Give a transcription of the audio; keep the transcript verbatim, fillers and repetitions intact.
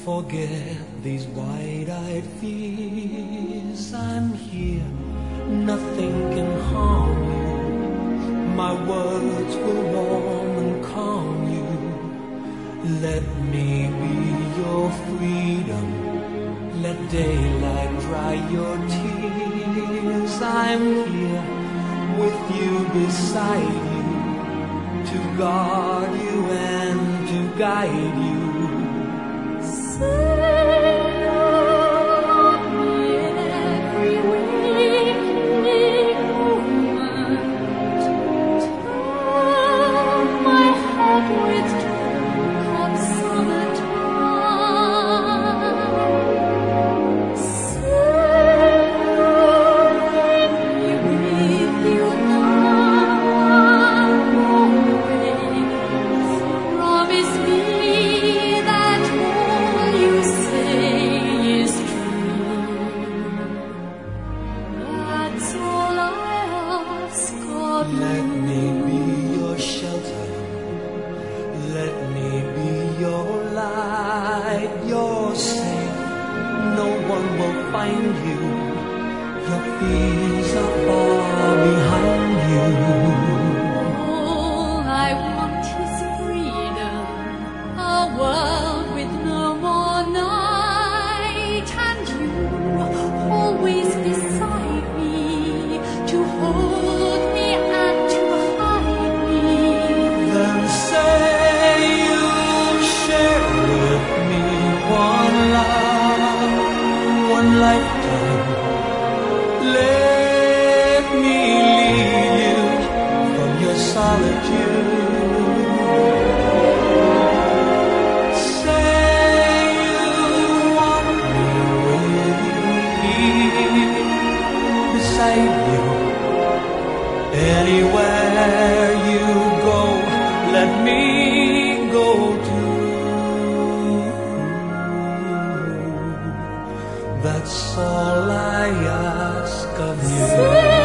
Forget these wide-eyed fears. I'm here, nothing can harm you. My words will warm and calm you. Let me be your freedom. Let daylight dry your tears. I'm here with you, beside you, to guard you and to guide you. Let me be your shelter. Let me be your light. You're safe. No one will find you. Your fears are far behind you. All I want is freedom, a world with no more night, and you always beside me to hold me. Then say you'll share with me one love, one lifetime. Let me lead you from your solitude. Say you want me with you, beside you, anywhere you go. Let me go too. That's all I ask of you.